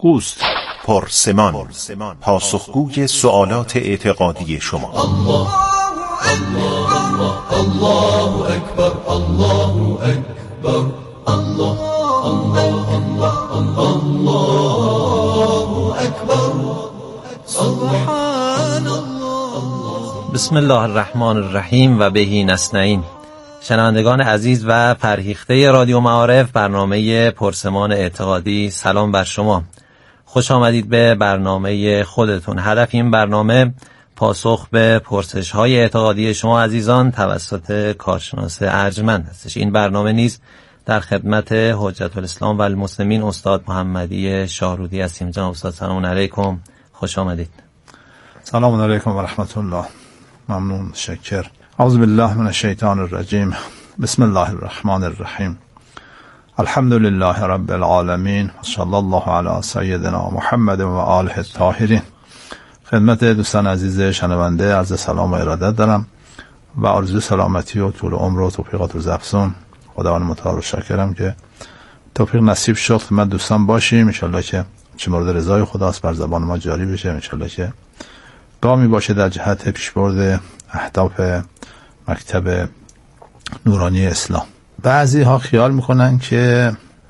پاسخگوست. پرسمان، پاسخگوی سوالات اعتقادی شما. الله الله الله اکبر، الله اکبر، الله الله الله الله اکبر، سبحان الله. بسم الله الرحمن الرحیم و بهی نستعین. شنوندگان عزیز و فرهیخته رادیو معارف، برنامه پرسمان اعتقادی، سلام بر شما. خوش آمدید به برنامه خودتون. هدف این برنامه پاسخ به پرسش‌های اعتقادی شما عزیزان توسط کارشناس ارجمند هستش. این برنامه نیز در خدمت حجت الاسلام و المسلمین استاد محمدی شاهرودی هستیم. جناب استاد سلام علیکم، خوش آمدید. سلام علیکم و رحمت الله. ممنون، شکر. اعوذ بالله من الشیطان الرجیم. بسم الله الرحمن الرحیم. الحمد لله رب العالمین و صلی الله علی سیدنا محمد و آله الطاهرین. خدمت دوستان عزیز شنونده عرض سلام و ارادت دارم و آرزوی سلامتی و طول عمر و توفیقات روز افزون. خداوند متعال رو شاکرم که توفیق نصیب شد خدمت دوستان باشیم. ان شاءالله که چه مورد رضای خداست بر زبان ما جاری بشه. ان شاءالله که گامی باشه در جهت پیشبرد اهداف مکتب نورانی اسلام. بعضی ها خیال میکنن که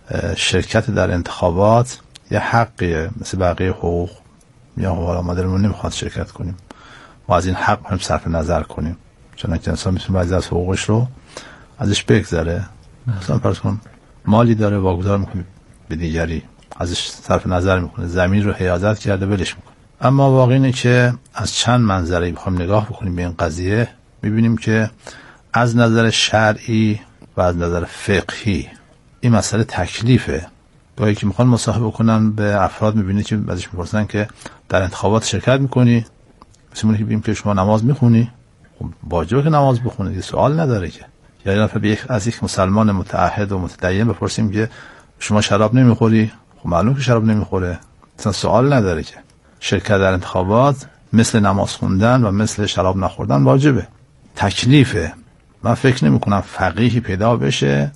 شرکت در انتخابات یه حقیه مثل بقیه حقوق، یا حالا ما دلمون نمیخواد شرکت کنیم و از این حق هم صرف نظر کنیم، چنانکه انسان میتونه بعضی از حقوقش رو ازش بگذره. مثلا فرض کن مالی داره واگذار میکنه به دیگری، ازش صرف نظر میکنه، زمین رو حیازت کرده ولش میکنه. اما واقع اینه که از چند منظره بخوایم نگاه بکنیم به این قضیه، میبینیم که از نظر شرعی و از نظر فقهی این مسئله تکلیفه. گاهی که میخوان مصاحبه کنن به افراد، میبینی که ازش میپرسن که در انتخابات شرکت میکنی؟ مثل اونی که بگیم که شما نماز میخونی؟ خب واجبه که نماز بخونی، سوال نداره که. یا از یک مسلمان متعهد و متدین بپرسیم که شما شراب نمیخوری؟ خب معلوم که شراب نمیخوره، اصلا سوال نداره که. شرکت در انتخابات مثل نماز خوندن و مثل شراب نخوردن واجبه، تکلیفه. من فکر نمی کنم فقیهی پیدا بشه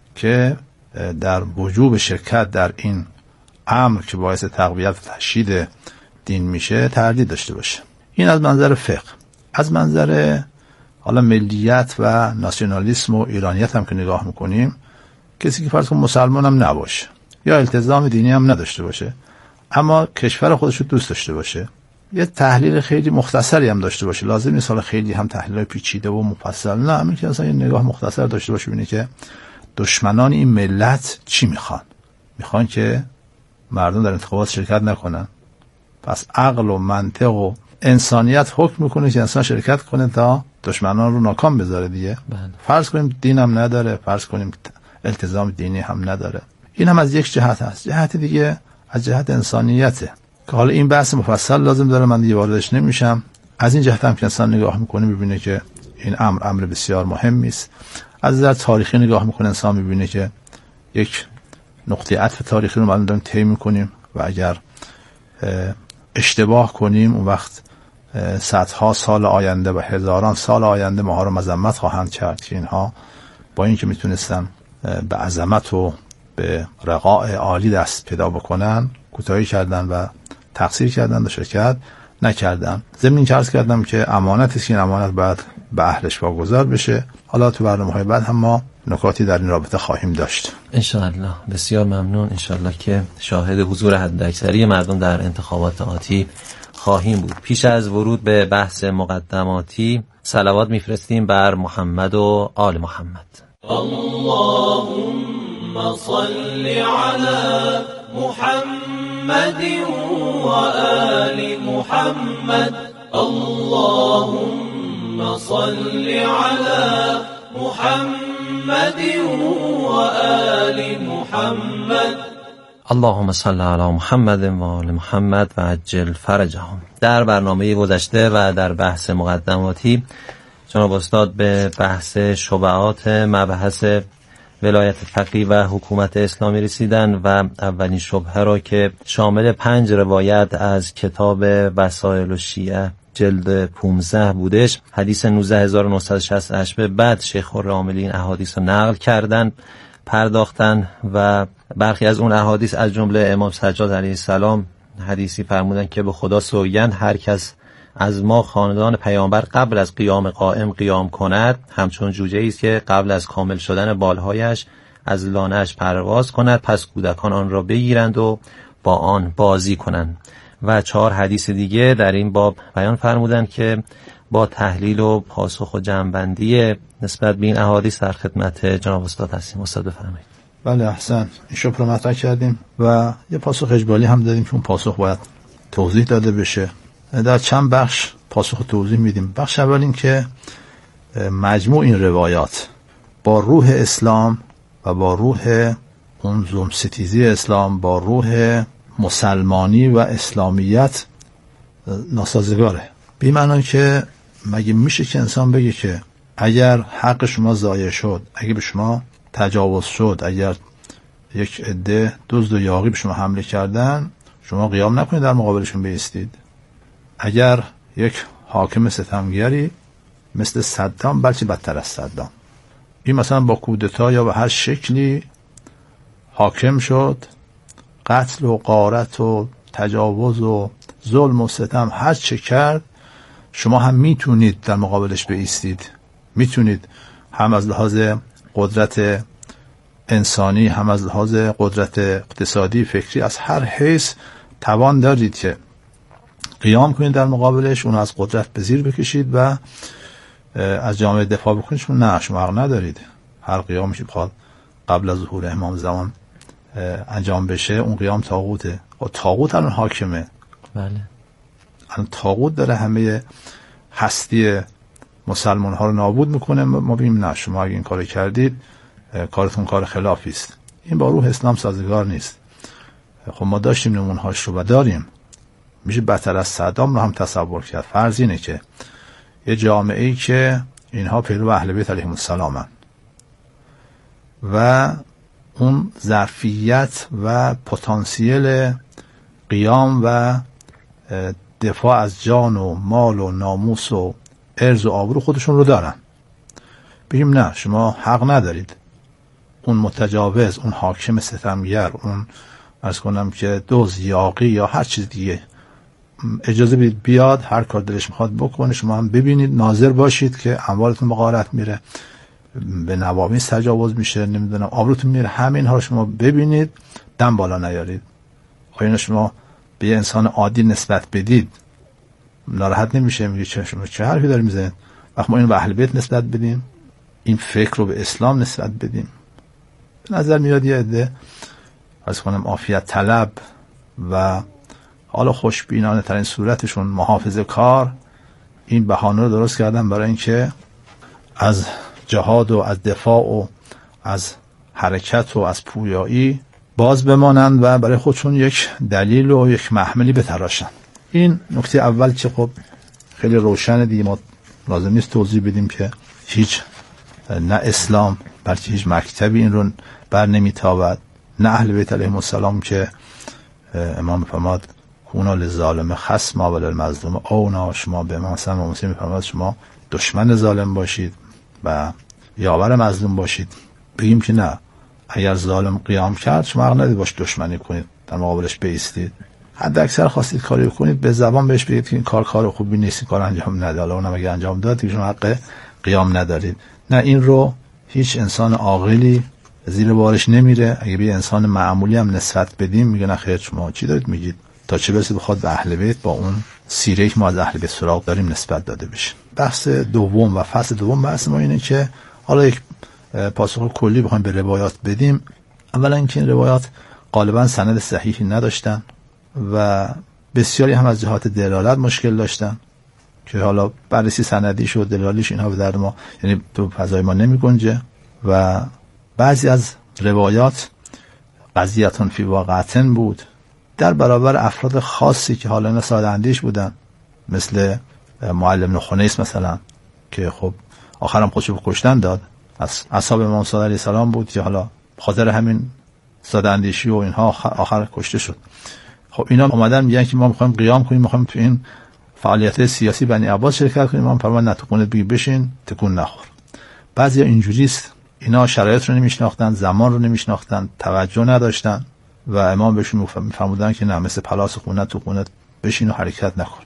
که در وجوب شرکت در این امر که باعث تقویت و تشدید دین میشه تردید داشته باشه. این از منظر فقه. از منظر حالا ملیت و ناسیونالیسم و ایرانیت هم که نگاه میکنیم، کسی که فرض کن مسلمان هم نباشه یا التزام دینی هم نداشته باشه اما کشور خودش رو دوست داشته باشه، یه تحلیل خیلی مختصری هم داشته باشه، لازم نیست حالا خیلی هم تحلیل پیچیده و مفصل، نه، همین که اصلا یه نگاه مختصر داشته باشه، ببینه که دشمنان این ملت چی میخوان که مردم در انتخابات شرکت نکنن. پس عقل و منطق و انسانیت حکم میکنه که انسان شرکت کنه تا دشمنان رو ناکام بذاره دیگه. فرض کنیم دین هم نداره، فرض کنیم التزام دینی هم نداره، این هم از یک جهت هست. جهت دیگه از جهت انسانیته که حالا این بحث مفصل لازم داره، من دیگه واردش نمیشم. از این جهت هم که انسان نگاه میکنه میبینه که این امر بسیار مهمی است. از نظر تاریخی نگاه میکنه انسان میبینه که یک نقطه عطف تاریخی رو ما داریم طی میکنیم و اگر اشتباه کنیم اون وقت صدها سال آینده و هزاران سال آینده ما ها رو مذمت خواهند کرد که اینها با اینکه میتونستن به عظمت و به رقاء عالی دست پیدا بکنن کوتاهی کردن و تقصیر کردن و شرکت نکردن. ضمن این عرض کردم که امانتی است که این امانت باید به اهلش واگذار بشه. حالا تو برنامه‌های بعد هم ما نکاتی در این رابطه خواهیم داشت ان شاء الله. بسیار ممنون. ان شاء الله که شاهد حضور حداکثری مردم در انتخابات آتی خواهیم بود. پیش از ورود به بحث مقدماتی صلوات میفرستیم بر محمد و آل محمد. اللهم صل علی محمد و آل محمد. اللهم صل علی محمد و آل محمد. اللهم صل علی محمد و آل محمد و عجل فرجهم. در برنامه گذشته و در بحث مقدماتی جناب استاد به بحث شبهات مبحث ولایت فقیه و حکومت اسلامی رسیدن و اولین شبهه را که شامل 5 روایت از کتاب وسائل الشیعه جلد 15 بودش، حدیث 19968 به بعد شیخ العاملین احادیث رو نقل کردن پرداختن و برخی از اون احادیث از جمله امام سجاد علیه السلام حدیثی فرمودن که به خدا سوگند هر کس از ما خاندان پیامبر قبل از قیام قائم قیام کند همچون جوجه‌ای است که قبل از کامل شدن بالهایش از لانه‌اش پرواز کند، پس کودکان آن را بگیرند و با آن بازی کنند. و 4 حدیث دیگه در این باب بیان فرمودند که با تحلیل و پاسخ و جمع‌بندی نسبت به این احادیث در خدمت جناب استاد هستیم. استاد بفرمایید. بله احسن، این شبه رو مطرح کردیم و یه پاسخ اجمالی هم دادیم که اون پاسخ باید توضیح داده بشه. در چند بخش پاسخ توضیح میدیم. بخش اول این که مجموع این روایات با روح اسلام و با روح اون زومستیزی اسلام، با روح مسلمانی و اسلامیت ناسازگاره. بی معنی که مگه میشه که انسان بگه که اگر حق شما ضایع شد، اگه به شما تجاوز شد، اگر یک عده دزد و یاغی به شما حمله کردن، شما قیام نکنید در مقابلشون بایستید؟ اگر یک حاکم ستمگری مثل صدام، بلکه بدتر از صدام، این مثلا با کودتا یا به هر شکلی حاکم شد، قتل و غارت و تجاوز و ظلم و ستم هر چه کرد، شما هم میتونید در مقابلش بایستید. میتونید هم از لحاظ قدرت انسانی، هم از لحاظ قدرت اقتصادی، فکری، از هر حیث توان دارید که قیام کنید در مقابلش، اون از قدرت به زیر بکشید و از جامعه دفاع بکنید. نه، شما حق ندارید. هر قیامی که بخواد قبل از ظهور امام زمان انجام بشه، اون قیام طاغوته. و طاغوت الان حاکمه. بله. الان طاغوت داره همه هستی مسلمان ها رو نابود میکنه. ما بگیم نه، شما اگه این کارو کردید کارتون کار خلافی است. این با روح اسلام سازگار نیست. خب ما داشتیم نمونهاش رو و داریم. میشه بدتر از صدام رو هم تصور کرد. فرض اینه که یه جامعه‌ای که اینها پیرو اهل بیت علیهم السلامن و اون ظرفیت و پتانسیل قیام و دفاع از جان و مال و ناموس و عرض و آبرو خودشون رو دارن، بگیم نه، شما حق ندارید. اون متجاوز، اون حاکم ستمگر، اون عرض کنم که دزد، یاغی یا هر چیز دیگه، اجازه بدید بیاد هر کار دلش میخواد بکنه. شما هم ببینید، ناظر باشید که اموالتون به غارت میره، به نوامیس تجاوز میشه، نمیدونم آبروتون میره. همین ها شما ببینید، دم بالا نیارید. آیا شما به یه انسان عادی نسبت بدید، ناراحت نمیشه؟ میگه شما چه حرفی داری میزنید؟ وقت ما اینو به اهل بیت نسبت بدیم، این فکر رو به اسلام نسبت بدیم، به نظر میاد یه عده عرض کنم عافیت طلب و حالا خوشبینانه ترین صورتشون محافظه کار این بهانه رو درست کردن برای اینکه از جهاد و از دفاع و از حرکت و از پویایی باز بمانند و برای خودشون یک دلیل و یک محملی بتراشن. این نکته اول که خب خیلی روشنه دیگه، ما لازم نیست توضیح بدیم که هیچ نه اسلام بلکه هیچ مکتبی این رو بر نمیتابد، نه اهل بیت علیهم السلام که امام فرماد کونا للظالم خصما و للمظلوم اونا، شما به امام حسن و مسلم فرماد شما دشمن ظالم باشید و یاور مظلوم باشید. بگیم که نه، اگر ظالم قیام کرد شما حق ندید باش دشمنی کنید، در مقابلش بایستید. حد اکثر خواستید کاری کنید به زبان بهش بگید که این کار خوبی نیست، این کار انجام نده. حالا اونم اگه انجام داد دیگه شما حق قیام ندارید. نه، این رو هیچ انسان عاقلی زیر بارش نمیره. اگه به انسان معمولی هم نسبت بدیم میگه نه خیر، شما چی دارید میگید؟ تا چه برسه بخواد به اهل بیت با اون سیره که ما از اهل بیت سراغ داریم نسبت داده بشه. بحث دوم و فصل دوم بحث ما اینه که حالا یک پاسخ کلی بخوایم به روایات بدیم. اولا اینکه این روایات غالبا سند صحیحی نداشتن و بسیاری هم از جهات دلالت مشکل داشتن که حالا بررسی سندیش و دلالیش اینها به درد ما، یعنی تو فضای ما نمی گنجه. و بعضی از روایات قضیتون فی واقعتن بود در برابر افراد خاصی که حالا اینا ساده اندیش بودن، مثل معلم بن خنیس مثلا که خب آخرام خودشو کشتن داد، از اصحاب امام صادق علیه السلام بود که حالا خاطر همین ساده اندیشی و اینها آخر کشته شد. خب اینا اومدن میگن که ما میخوایم قیام کنیم، میخوایم تو این فعالیت سیاسی بنی عباس شرکت کنیم. ما فرمان نتوکنید بگی بشین تکون نخور. بعضی اینجوریست اینا شرایط رو نمیشناختن، زمان رو نمیشناختن، توجه نداشتن و امام بهشون میفرمودن که نه، مثل پلاس خونه تو خونه بشین و حرکت نکن.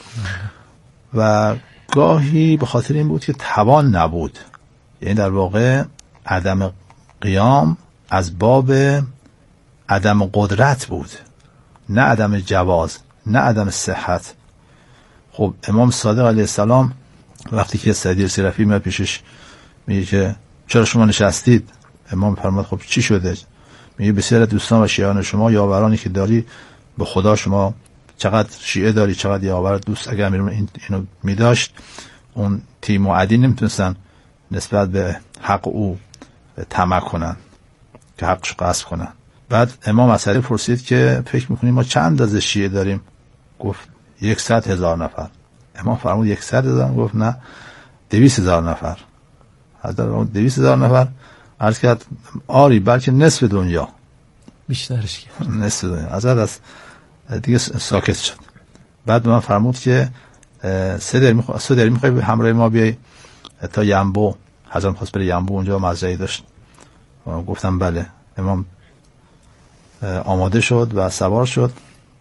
و گاهی به خاطر این بود که توان نبود، یعنی در واقع عدم قیام از باب عدم قدرت بود، نه عدم جواز، نه عدم صحت. خب امام صادق علیه السلام وقتی که سعدی سیرفی میاد پیشش میگه که چرا شما نشستید؟ امام فرمود خب چی شده؟ میگه بسیار دوستان و شیعان شما، یاورانی که داری، به خدا شما چقدر شیعه داری، چقدر یاور دوست، اگر اینو میداشت اون تیم و عدی نمیتونستن نسبت به حق او طمع کنن که حقش غصب کنن. بعد امام اثری پرسید که فکر میکنیم ما چند اندازه شیعه داریم؟ گفت 100,000 نفر. امام فرمود 100,000؟ گفت نه، 200,000 نفر. حضرت 200,000 نفر عرض کرد آری بلکه نصف دنیا، بیشترش کرد، نصف دنیا. حضرت از دیگه ساکت شد. بعد من فرمود که سه داری میخوای به همراه ما بیای تا ینبو؟ حضرت خواست بره ینبو، اونجا مزرعه داشت. گفتم بله. امام آماده شد و سوار شد.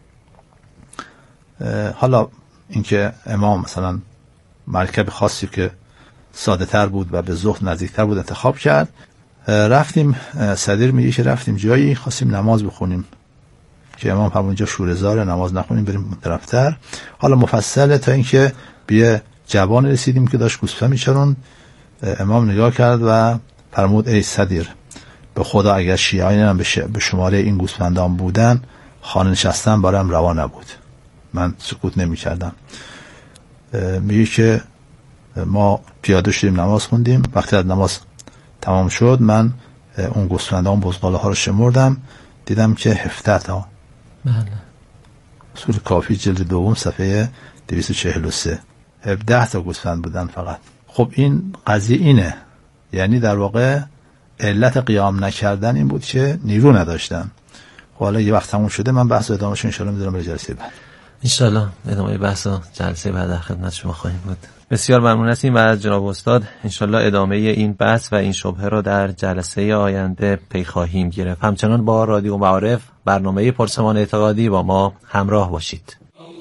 حالا اینکه امام مثلا مرکب خاصی که ساده تر بود و به زهد نزدیک تر بود انتخاب کرد. رفتیم، صدر میگه که رفتیم جایی خواستیم نماز بخونیم که امام فرمود اینجا شوره‌زار، نماز نخونیم، بریم اون طرفتر. حالا مفصله تا اینکه به جوان رسیدیم که داشت گوسفند میچرون. امام نگاه کرد و فرمود ای صدر، به خدا اگر شیعیان هم به شماره این گوسفندان بودن، خانه نشستن برایم روا نبود. من سکوت نمی کردم. میگه که ما پیاده شدیم نماز خوندیم. وقتی از نماز تمام شد من اون گوسفندان بزغاله ها رو شمردم، دیدم که 17 تا. بله. اصول کافی جلد دوم صفحه 243 17 تا گوسفند بودن فقط. خب این قضیه اینه، یعنی در واقع علت قیام نکردن این بود که نیرو نداشتن. حالا یه وقت تموم شده، من بحث ادامه‌شو ان شاء الله میذارم برای جلسه بعد. ان شاء الله ادامه بحث جلسه بعد در خدمت شما خواهیم بود. بسیار ممنون هستیم و جناب استاد ان شاء الله ادامه این بحث و این شبهه را در جلسه آینده پی خواهیم گرفت. همچنان با رادیو معارف برنامه پرسمان اعتقادی با ما همراه باشید.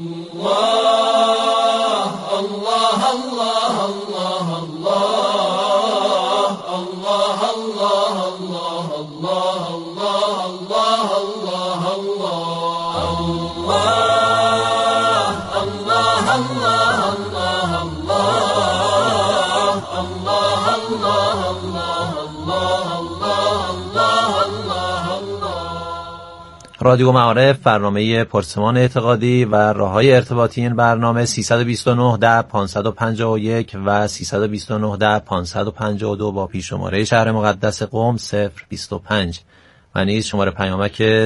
رادیو معارف برنامه پرسمان اعتقادی و راههای ارتباطی این برنامه 329 10 551 و 329 10 552 با پیش‌شماره شهر مقدس قم 025 و نیز شماره پیامک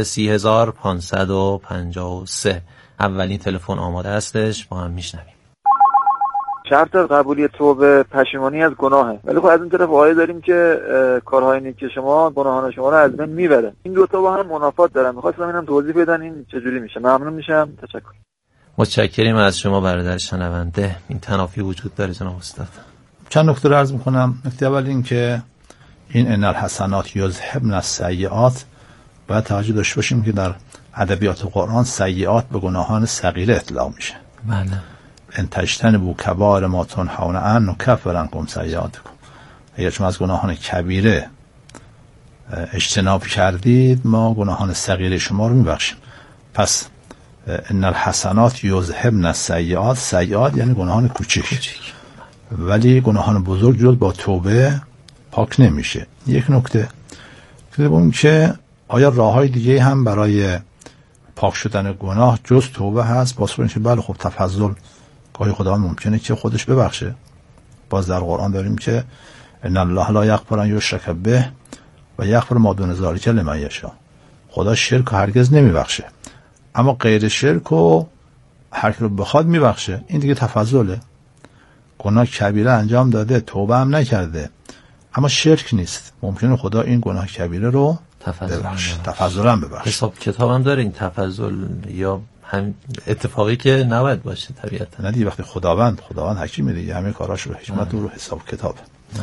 30553. اولین تلفن آماده هستش، با هم میشنویم. شرط قبولی توبه پشیمانی از گناهه، ولی خب از این طرف آیه داریم که کارهای نیک شما گناهان شما رو از بین میبره. این دو تا با هم منافات دارن. می‌خواستم اینم توضیح بدن این چجوری میشه. ممنون میشم. تشکر. متشکریم از شما برادر شنونده. این تنافی وجود داره جناب استاد. چند نکته رو عرض می‌کنم. نکته اول این که این ان الحسنات یذهبن السیئات، باید توجه داشته باشیم که در ادبیات قرآن سیئات به گناهان صغیره اطلاق میشه. بله. ان تجتنبوا کبائر ما تنهون عنه نکفر عنکم سیئاتکم. اگر شما از گناهان کبیره اجتناب کردید، ما گناهان صغیره شما رو میبخشیم. پس ان الحسنات یذهبن السیئات، سیئات یعنی گناهان کوچک، ولی گناهان بزرگ جز با توبه پاک نمیشه. یک نکته دوم که آیا راههای دیگه هم برای پاک شدن گناه جز توبه هست؟ پاسخ اینه که بله. خب تفضل گاهی خدا ممکنه که خودش ببخشه. باز در قرآن داریم که ان الله لا یغفر ان یشرک به و یغفر ما دون ذلک لمن یشاء. خدا شرک هرگز نمیبخشه، اما غیر شرک رو هر کی رو بخواد میبخشه. این دیگه تفضله. گناه کبیره انجام داده، توبه هم نکرده، اما شرک نیست، ممکنه خدا این گناه کبیره رو ببخشه، تفضلا ببخشه. حساب کتاب هم داره این تفضل، یا هم اتفاقی که نباید باشه طبیعتا. نه دیگه، وقتی خداوند حکیمه دیگه، همه کاراشو به حکمت و حساب کتاب.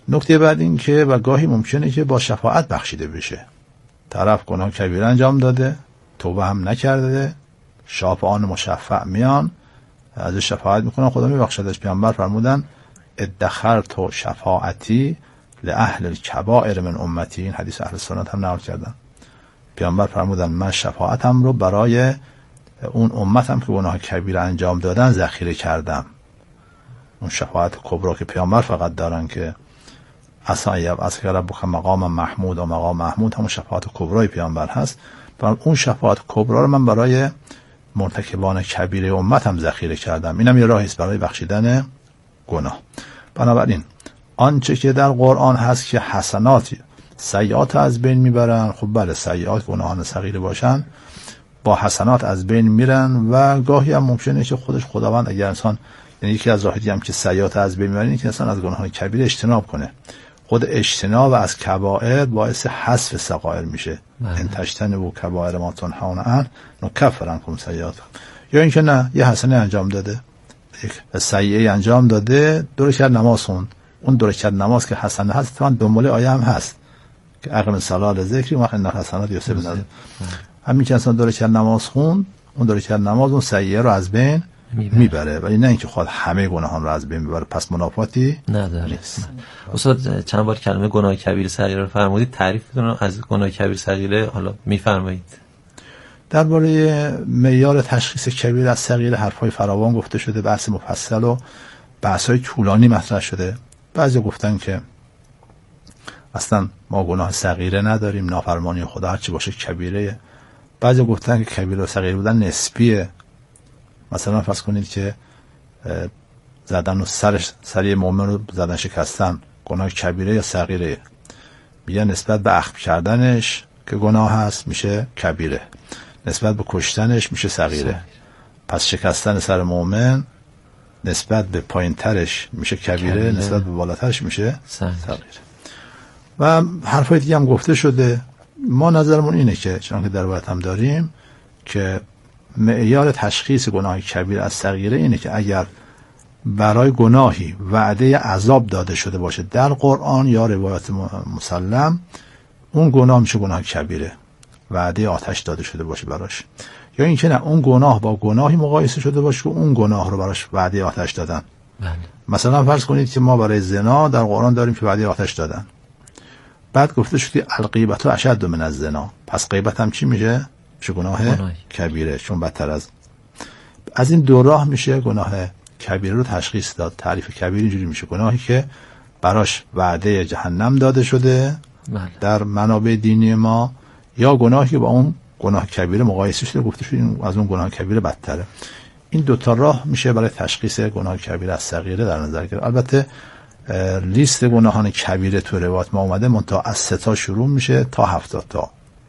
نکته بعد این که و گاهی ممکنه که با شفاعت بخشیده بشه. طرف گناه کبیره انجام داده، توبه هم نکرده، شاپ آن مشفع میان ازش شفاعت میکنن، خدا میبخشدش. پیامبر فرمودن ادخرت شفاعتی لأهل الکبائر من امتی. این حدیث اهل سنت هم نقل کردن. پیامبر فرمودن من شفاعتم رو برای اون امتم که گناه کبیره انجام دادن ذخیره کردم. اون شفاعت کبرا که پیامبر فقط دارن که اصایب از که ربک مقام محمود و مقام محمود همون شفاعت کبرای پیامبر هست. اون شفاعت کبرا رو من برای مرتکبان کبیره امتم ذخیره کردم. اینم یه راهی است برای بخشیدن گناه. بنابراین آنچه که در قرآن هست که حسناتی سیئات از بین میبرن، خب بله سیئات گناهان صغیره باشن با حسنات از بین میرن و گاهی هم ممکنه که خودش خداوند اگر انسان، یعنی یکی از راهی هم که سیئات از بین میبرن که انسان از گناهان کبیره اجتناب کنه. خود اجتناب از کبائر باعث حذف صغائر میشه. ان تجتنبوا کبائر ما تنهون عنه نکفر عنکم سیئاتکم. یا اینکه نه یه حسنه انجام داده، یک سیئه انجام داده، دو رکعت نماز خوند. اون دو رکعت نماز که حسنه هست طبعا دنبال آیه هم هست که اقم الصلاة لذکری و ان الحسنات یذهبن. همین که انسان دو رکعت نماز خوند، اون دو رکعت نماز اون سیئه رو از بین میبره، ولی نه اینکه خود همه گناهان رو از بین ببره، پس منافاتی نداره. استاد چند بار کلمه گناه کبیره صغیره رو فرمودید، تعریفتون از گناه کبیره صغیره حالا میفرمایید؟ درباره معیار تشخیص کبیره از صغیره حرفای فراوان گفته شده، بحث مفصل و بحث‌های طولانی مطرح شده. بعضی گفتن که اصلا ما گناه صغیره نداریم، نافرمانی خدا هرچی باشه کبیره. بعضی گفتن که کبیره و صغیره بودن نسبیه. مثلا فرض کنید که زدن و سری مؤمن رو زدن شکستن گناه کبیره یا صغیره. میگن نسبت به اخم کردنش که گناه هست میشه کبیره، نسبت به کشتنش میشه صغیره. پس شکستن سر مؤمن نسبت به پایین ترش میشه کبیره، نسبت به بالاترش میشه صغیره. و حرفای دیگه هم گفته شده. ما نظرمون اینه که چون که در روایت هم داریم که معیار تشخیص گناه کبیره از صغیره اینه که اگر برای گناهی وعده عذاب داده شده باشه در قرآن یا روایات مسلم، اون گناه میشه گناه کبیره، وعده آتش داده شده باشه براش. یا اینکه نه اون گناه با گناهی مقایسه شده باشه که اون گناه رو براش وعده آتش دادن. مثلا فرض کنید که ما برای زنا در قرآن داریم که وعده آتش دادن، بعد گفته شد الغیبت اشد من الزنا، پس غیبت هم چی میشه؟ میشه گناه کبیره، چون بدتر از این دو راه میشه گناه کبیره رو تشخیص داد. تعریف کبیره اینجوری میشه گناهی که براش وعده جهنم داده شده در منابع دینی ما، یا گناهی با اون گناه کبیره مقایسه شده گفته شد از اون گناه کبیره بدتره. این دوتا راه میشه برای تشخیص گناه کبیره از صغیره در نظر گرفت. البته لیست گناهان کبیره تو روایات ما اومده منتها از 3 تا شروع میشه تا 70 تا.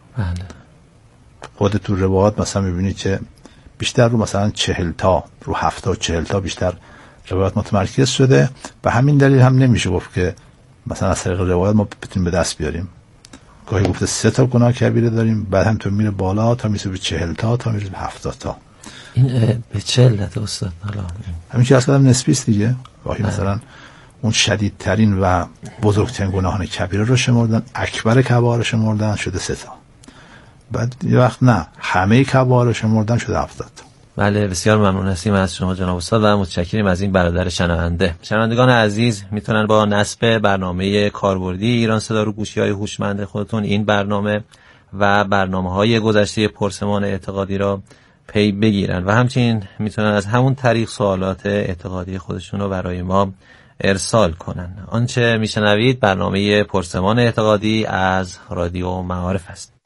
خود تو روایات مثلا میبینید که بیشتر رو مثلا 40 تا رو 70 40 تا بیشتر روایات متمرکز شده. به همین دلیل هم نمیشه گفت که مثلا از طریق روایات ما بتونیم به دست بیاریم. گاهی گفته 3 تا گناه کبیره داریم، بعد هم تو میره بالا تا میشه به 40 تا میره به 70 تا. این به 40 تا استاد حالا همین که اصلا نسبی است دیگه. گاهی مثلا اون شدیدترین و بزرگترین گناهان کبیره رو شمردن، اکبر کبائر شمردن شده 3 تا. بعد یه وقت نه همه کبائر شمردن شده 70 تا. بله بسیار ممنون هستیم از شما جناب استاد و متشکریم از این برادر شنونده. شنوندگان عزیز میتونن با نصب برنامه کاربردی ایران صدا رو گوشی‌های هوشمند خودتون این برنامه و برنامه‌های گذشته پرسمان اعتقادی را پی بگیرن و همچنین میتونن از همون طریق سوالات اعتقادی خودشون رو برای ما ارسال کنن. آنچه میشنوید برنامه پرسمان اعتقادی از رادیو معارف است.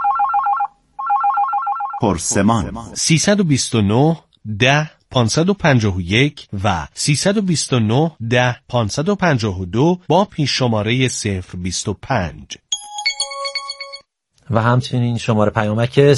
پرسمان 329 10 551 و 329 10 552 با پیش شماره 025 و همچنین شماره پیامک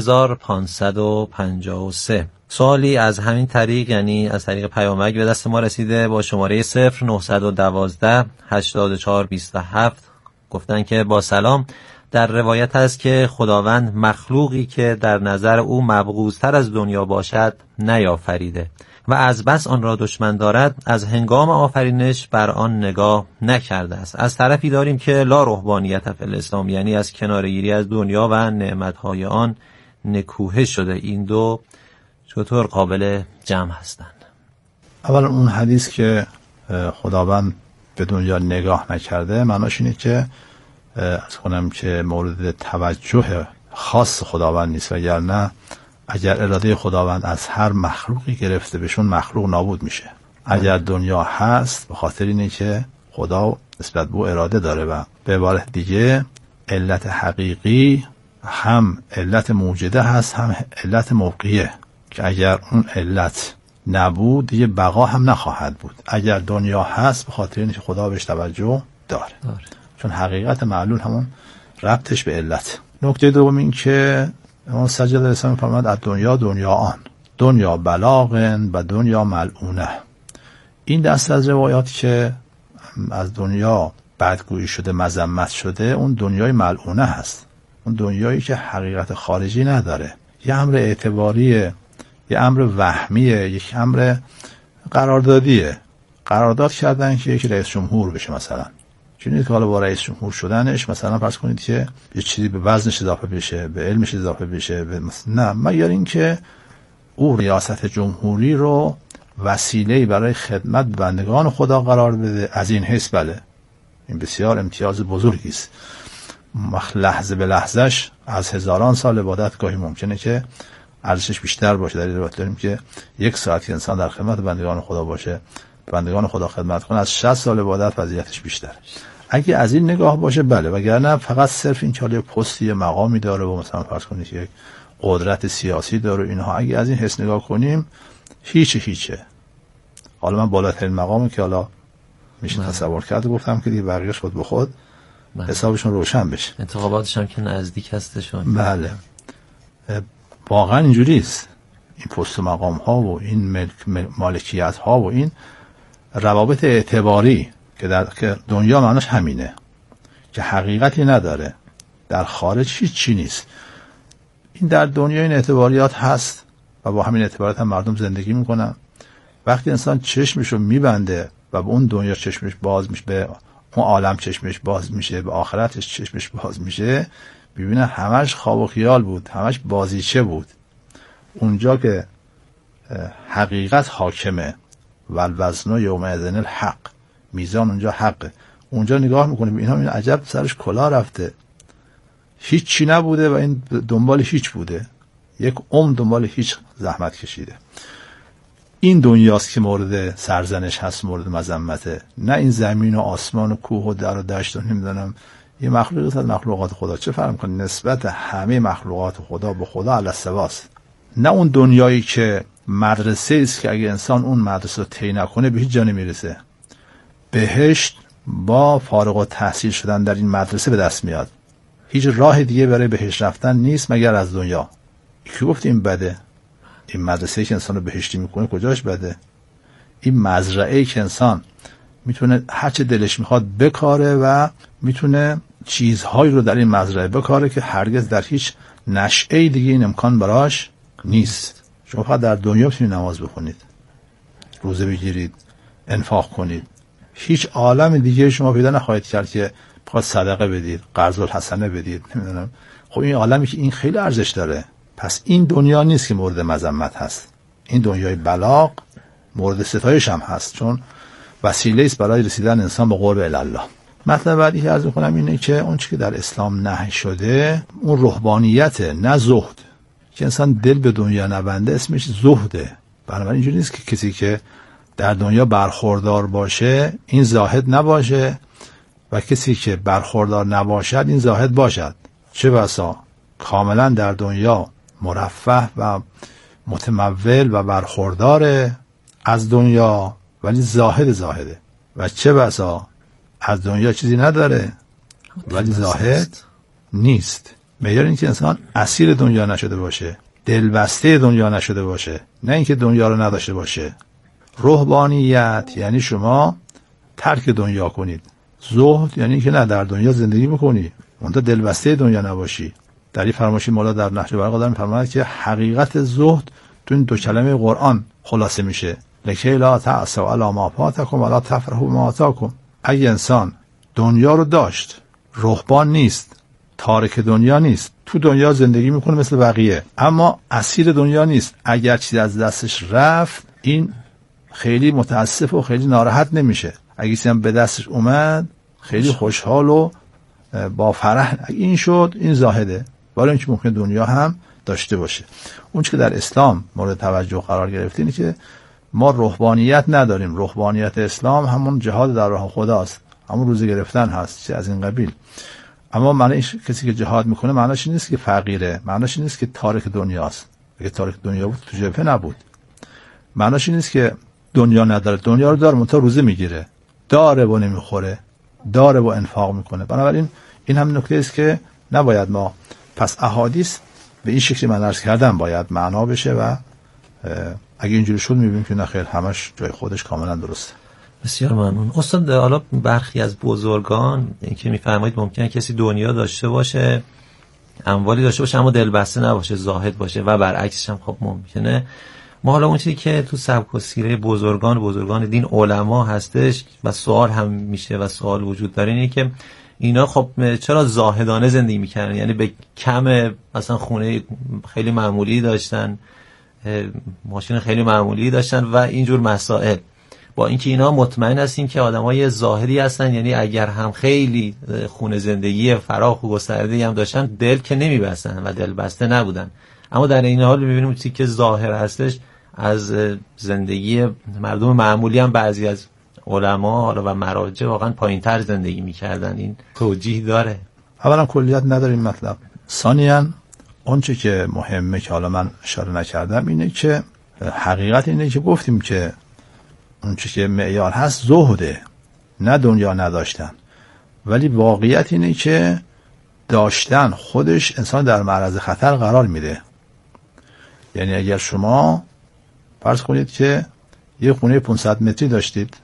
30553. سوالی از همین طریق یعنی از طریق پیامک به دست ما رسیده با شماره 0912 8427. گفتن که با سلام، در روایت است که خداوند مخلوقی که در نظر او مبغوض‌تر از دنیا باشد نیافریده و از بس آن را دشمن دارد از هنگام آفرینش بر آن نگاه نکرده است. از طرفی داریم که لا رهبانیت فی الاسلام، یعنی از کناره‌گیری از دنیا و نعمت‌های آن نکوهه شده. این دو چطور قابل جمع هستند؟ اولا اون حدیث که خداوند به دنیا نگاه نکرده معناش اینه که از کنم که مورد توجه خاص خداوند نیست، وگرنه اگر اراده خداوند از هر مخلوقی گرفته بشون مخلوق نابود میشه. اگر دنیا هست به خاطر اینه که خدا نسبت به اراده داره و به عبارت دیگه علت حقیقی هم علت موجده هست هم علت موقعیه که اگر اون علت نبود دیگه بقا هم نخواهد بود. اگر دنیا هست به خاطر اینه که خدا بهش توجه داره. چون حقیقت معلول همون ربطش به علت. نکته دوم این که امام سجاد علیه السلام فرمود از دنیا آن دنیا بلاغن و دنیا ملعونه. این دست از روایات که از دنیا بدگویی شده مذمت شده اون دنیای ملعونه هست، اون دنیایی که حقیقت خارجی نداره، یه امر اعتباریه، یه امر وهمیه، یک امر قراردادیه. قرارداد کردن که یک رئیس جمهور بشه مثلا، چونید که حالا با رئیس جمهور شدنش مثلا فرض کنید که یه چیزی به وزنش اضافه بشه، به علمش اضافه بشه، نه، مگر این که او ریاست جمهوری رو وسیله‌ای برای خدمت به بندگان خدا قرار بده. از این حیث بله این بسیار امتیاز بزرگی است. لحظه به لحظهش از هزاران سال عبادت گاهی ممکنه که ارزشش بیشتر باشه. در این روایت داریم که 1 ساعت که انسان در خدمت بندگان خدا باشه، بندگان خدا خدمت کنه، از 60 سال عبادت فضیلتش بیشتره. اگه از این نگاه باشه بله، وگرنه فقط صرف این که پستی مقامی داره و مثلا فرض کنید یک قدرت سیاسی داره اینها، اگه از این حس نگاه کنیم هیچه. حالا من بالاترین مقامی که حالا میشه تصور کرد گفتم که دیگه بقیه‌اش خود به خود حسابشون روشن بشه، انتخاباتش هم که نزدیک هستشون. بله واقعا اینجوری است. این پست و مقام ها و این مالکیت ها و این روابط اعتباری که دنیا معناش همینه که حقیقتی نداره، در خارج هیچ چی نیست. این در دنیا این اعتباریات هست و با همین اعتباریات هم مردم زندگی میکنن. وقتی انسان چشمش رو میبنده و به اون دنیا چشمش باز میشه، به اون عالم چشمش باز میشه، به آخرتش چشمش باز میشه، ببینه همش خواب و خیال بود، همش بازیچه بود. اونجا که حقیقت حاکمه و الوزن یومئذ الحق، میزان اونجا حقه، اونجا نگاه میکنه به اینها، این عجب سرش کلا رفته، هیچ چی نبوده و این دنبال هیچ بوده، یک دنبال هیچ زحمت کشیده. این دنیاست که مورد سرزنش هست، مورد مذمته، نه این زمین و آسمان و کوه و در و دشت و نمیدونم یه مخلوقات از مخلوقات خدا. چه فرق کنه نسبت همه مخلوقات خدا به خدا علی السواست. نه اون دنیایی که مدرسه است که اگه انسان اون مدرسه رو طی نکنه به هیچ جا نمیرسه. بهشت با فارغ التحصیل شدن در این مدرسه به دست میاد. هیچ راه دیگه برای بهشت رفتن نیست مگر از دنیا. کی گفت این بده؟ این مدرسه‌ای که انسان رو بهشتی میکنه کجاش بده؟ این مزرعه‌ای که انسان میتونه هر چه دلش میخواد بکاره و میتونه چیزهایی رو در این مزرعه بکاره که هرگز در هیچ نشأه‌ای دیگه این امکان براش نیست. شما فقط در دنیا میتونید نماز بخونید، روزه بگیرید، انفاق کنید، هیچ عالم دیگه شما پیدا نخواهید کرد که بخواد صدقه بدید، قرض الحسنه بدید، نمیدونم. خب این عالمی که این خیلی ارزش داره. پس این دنیا نیست که مورد مذمت هست، این دنیای بلاغ مورد ستایش هم هست، چون وسیله است برای رسیدن انسان به قرب الله. مطلب بعدی که عرض می‌کنم اینه که اون چیزی که در اسلام نهی شده اون رهبانیت، نه زهد. که انسان دل به دنیا نبنده اسمش زهده. بنابراین اینجوری نیست که کسی که در دنیا برخوردار باشه این زاهد نباشه و کسی که برخوردار نباشد این زاهد باشد. چه بسا کاملا در دنیا مرفه و متمول و برخوردار از دنیا ولی زاهده و چه بسا از دنیا چیزی نداره ولی زاهد نیست. معیار این که انسان اسیر دنیا نشده باشه، دلبسته دنیا نشده باشه، نه اینکه دنیا رو نداشته باشه. رهبانیت یعنی شما ترک دنیا کنید، زهد یعنی که نه در دنیا زندگی میکنی اونجا دلبسته دنیا نباشی. در این فرمایش مولا در نهج البلاغه داره می‌فرماید که حقیقت زهد تو این دو کلمه قرآن خلاصه میشه. لکی لا تعصوا علی ما فاتکم ولا تفرحوا بما آتاکم. اگه انسان دنیا رو داشت، رهبان نیست، تارک دنیا نیست، تو دنیا زندگی میکنه مثل بقیه، اما اسیر دنیا نیست، اگر چیزی از دستش رفت این خیلی متاسف و خیلی ناراحت نمیشه. اگه چیزی هم به دستش اومد خیلی خوشحال و با فرح این شد، این زاهده. ولی اینکه ممکن دنیا هم داشته باشه. اون چیزی که در اسلام مورد توجه قرار گرفته اینه که ما رهبانیت نداریم. رهبانیت اسلام همون جهاد در راه خداست، همون روزه گرفتن هست، چیز از این قبیل. اما معنی کسی که جهاد میکنه معنیش نیست که فقیره، معنیش نیست که تارک دنیاست. اگه تارک دنیا بود تو جبهه نبود. معنیش نیست که دنیا نداره، دنیا رو داره منتها روزه میگیره، داره و نمیخوره، داره و انفاق میکنه. بنابراین این هم نکته است که نباید ما پس احادیث به این شکلی من عرض کردم باید معنا بشه و اگه اینجوری شد میبینیم که نه خیر همش جای خودش کاملا درسته. بسیار ممنون استاد. حالا برخی از بزرگان اینکه میفرمایید ممکنه کسی دنیا داشته باشه، اموالی داشته باشه اما دلبسته نباشه، زاهد باشه و برعکسش هم خب ممکنه. ما حالا اون چیزی که تو سبک و سیره بزرگان دین علما هستش و سوال هم میشه و سوال وجود داره اینه که اینا خب چرا زاهدانه زندگی میکنن؟ یعنی به کم مثلا خونه خیلی معمولی داشتن، ماشین خیلی معمولی داشتن و اینجور مسائل، با اینکه اینا مطمئن هستیم که آدمای زاهدی هستن، یعنی اگر هم خیلی خونه زندگی فراخ و گسترده‌ای هم داشتن دل که نمیبستن و دل بسته نبودن. اما در این حال میبینیم چیزی که ظاهر هستش از زندگی مردم معمولی هم بعضی از علما حالا و مراجع واقعا پایین‌تر زندگی میکردن. این توجیه داره؟ اولا کلیت نداریم مطلب. ثانیاً اونچه که مهمه که حالا من اشاره نکردم اینه که حقیقت اینه که گفتیم که اونچه که معیار هست زهده، نه دنیا نداشتن. ولی واقعیت اینه که داشتن خودش انسان در معرض خطر قرار میده. یعنی اگر شما فرض کنید که یه خونه 500 متری داشتید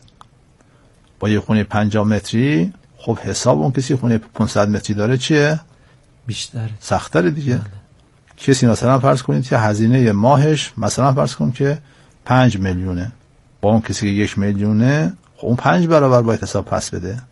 با یه خونه 50 متری، خب حساب اون کسی خونه 500 متری داره چیه؟ بیشتره، سخت‌تره دیگه. کسی مثلا فرض کنید که هزینه ماهش مثلا فرض کنید که 5 میلیونه، با اون کسی که 1 میلیونه خب اون 5 برابر باید حساب پس بده.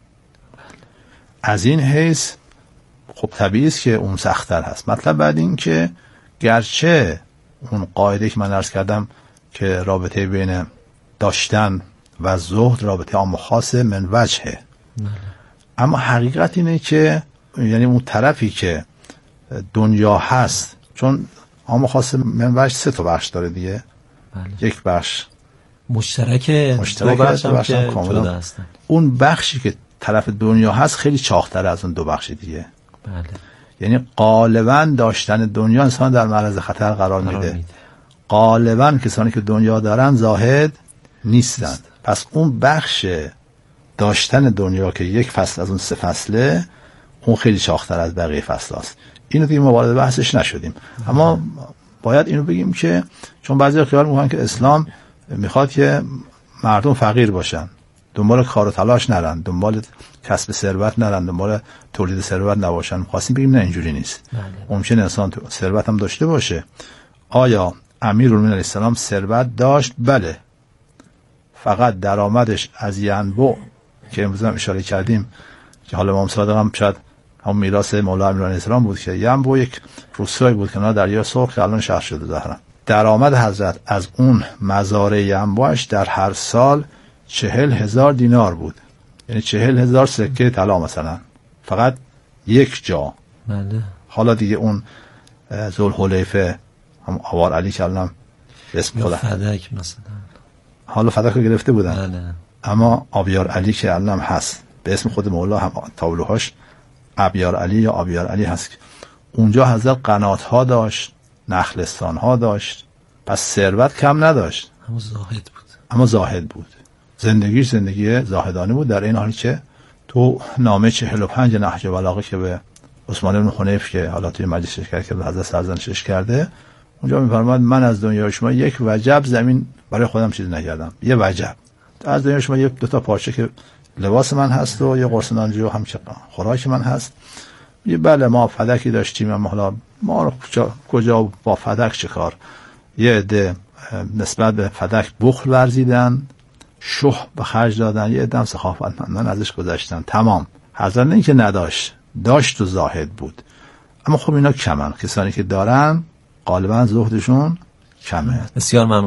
از این حیث خب طبیعی است که اون سخت‌تر هست. مطلب بعد این که گرچه اون قاعده که من عرض کردم که رابطه بین داشتن و زهد رابطه عام و خاص من وجهه، اما حقیقت اینه که یعنی اون طرفی که دنیا هست، چون عام و خاص من وجه 3 تا بخش داره دیگه. یک بخش مشترک دو بخش هم که جدا هستن. اون بخشی که طرف دنیا هست خیلی چاق‌تر از اون 2 بخش دیگه. بله. یعنی غالبا داشتن دنیا انسان در معرض خطر قرار میده. غالبا کسانی که دنیا دارن زاهد نیستن. پس اون بخش داشتن دنیا که یک فصل از اون 3 فصله، اون خیلی چاق‌تر از بقیه فصل هست. اینو دیگه ما وارد بحثش نشدیم. اما باید اینو بگیم که چون بعضی خیال میکنن که اسلام میخواد که مردم فقیر باشن، دنبال کار و تلاش نرن، دنبال کسب ثروت نرن، دنبال تولید ثروت نباشن. خواستیم بگیم نه اینجوری نیست. ممکنه انسان ثروت هم داشته باشه. آیا امیرالمومنین علیه السلام ثروت داشت؟ بله. فقط درآمدش از ینبوع که امروز هم اشاره کردیم که حالا امام صادق هم شاید همون میراث مولا امیرالمومنین علیه السلام بود که ینبوع یک روستایی بود کنار دریا سرخ که الان شهر شده ظاهرا. درآمد حضرت از اون مزارع ینبوعش در هر سال 40,000 دینار بود. یعنی 40,000 سکه طلا مثلا، فقط یک جا. بله. حالا دیگه اون ذوالحلیفه هم آوار علی که الان اسم خدا فدک مثلا، حالا فدک رو گرفته بودن. بله. اما آبیار علی که الان هست به اسم خود مولا، هم تابلوهاش ابیار علی یا آبیار علی هست. اونجا حضرت قنات ها داشت، نخلستان ها داشت، پس ثروت کم نداشت. اما زاهد بود. زندگیش زندگی زاهدانه بود. در این حالی که تو نامه 45 نهج البلاغه که به عثمان بن حنیف که حالا توی مجلس شرکت کرده حضرت سرزنشش کرده، اونجا می‌فرماد من از دنیای شما یک وجب زمین برای خودم چیز نکردم. یه وجب از دنیای شما 1-2 تا پارچه که لباس من هست و یه قرص نانجو هم که خوراک من هست بله ما فدکی داشتیم، اما حالا ما رو کجا با فدک چه کار. یه عده نسبت به فدک بخل ورزیدن، شح به خرج دادن، یه عده سخاوتمندان ازش گذشتن. تمام. حضرت نه اینکه نداشت، داشت و زاهد بود، اما خب اینا کمن. کسانی که دارن غالبا زهدشون کمه. بسیار ممنون.